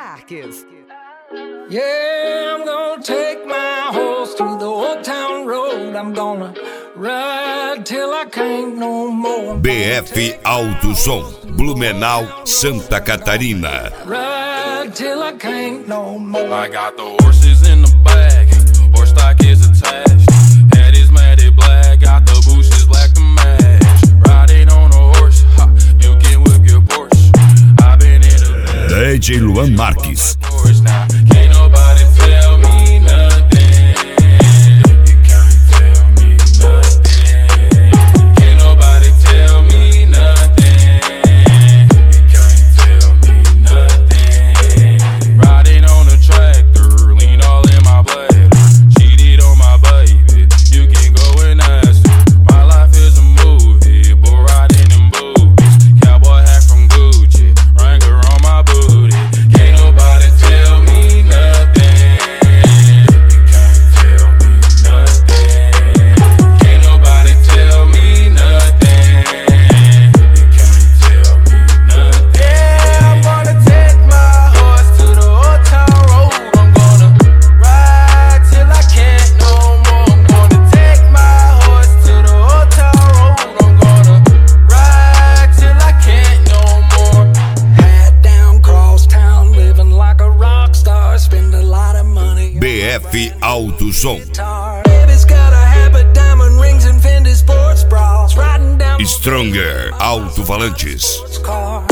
Marques. Yeah, I'm gonna take my horse to the old town road. I'm gonna ride till I can't no more. BF Alto Som, Blumenau, Santa Catarina. Ride till I can't no more. I got the horses in the back, horse stock is attached. Head is matted black, got the bushes black to match. Riding on a horse, ha, you can whip your Porsche. I've been in a DJ Luan Marques. now. Can't nobody tell me nothing. You can't tell me nothing. Can't nobody tell me nothing. You can't tell me nothing. Riding on a tractor, lean all in my bladder. Cheated on my baby, you can go and ask her. My life is a movie, but riding in boobies. Cowboy hat from Gucci, Wrangler on my booty. Can't nobody tell me nothing. You can't tell me nothing. Can't nobody tell me nothing. You can't tell me nothing. Yeah, I'm gonna take my horse to the old town road. I'm gonna ride till I can't no more. I'm gonna take my horse to the old town road. I'm gonna ride till I can't no more. Hat down, cross town, living like a rock star. Spend a lot of money. BF Alto Som. Baby's got a habit, diamond rings and Fendi sports bras. Riding down Stronger Alto-Falantes. car.